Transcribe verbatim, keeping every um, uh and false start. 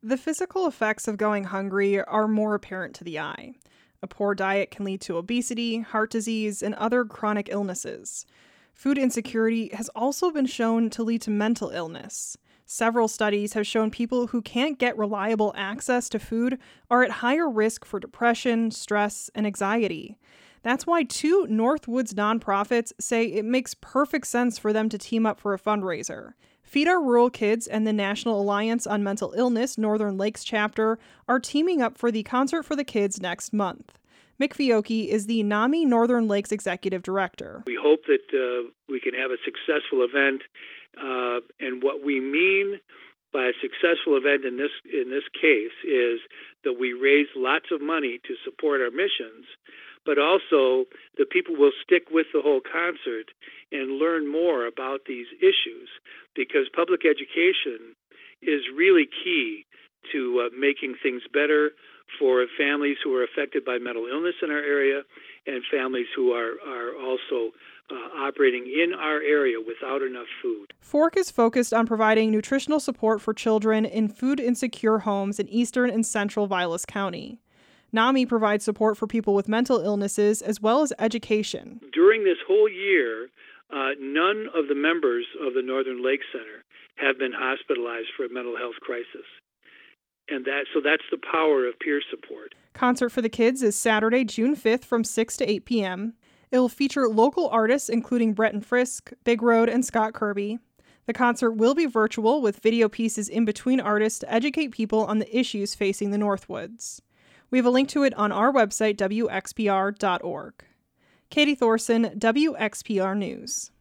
The physical effects of going hungry are more apparent to the eye. A poor diet can lead to obesity, heart disease, and other chronic illnesses. Food insecurity has also been shown to lead to mental illness. Several studies have shown people who can't get reliable access to food are at higher risk for depression, stress, and anxiety. That's why two Northwoods nonprofits say it makes perfect sense for them to team up for a fundraiser. Feed Our Rural Kids and the National Alliance on Mental Illness Northern Lakes chapter are teaming up for the Concert for the Kids next month. Mick Fiocchi is the NAMI Northern Lakes Executive Director. We hope that uh, we can have a successful event, uh, and what we mean by a successful event in this in this case is that we raise lots of money to support our missions, but also the people will stick with the whole concert and learn more about these issues, because public education is really key to uh, making things better for families who are affected by mental illness in our area and families who are, are also uh, operating in our area without enough food. Fork is focused on providing nutritional support for children in food-insecure homes in eastern and central Vilas County. NAMI provides support for people with mental illnesses as well as education. During this whole year, uh, none of the members of the Northern Lakes Center have been hospitalized for a mental health crisis. And that so that's the power of peer support. Concert for the Kids is Saturday, June fifth from six to eight p.m. It'll feature local artists including Breton Frisk, Big Road, and Scott Kirby. The concert will be virtual with video pieces in between artists to educate people on the issues facing the Northwoods. We have a link to it on our website, W X P R dot org. Katie Thorson, W X P R News.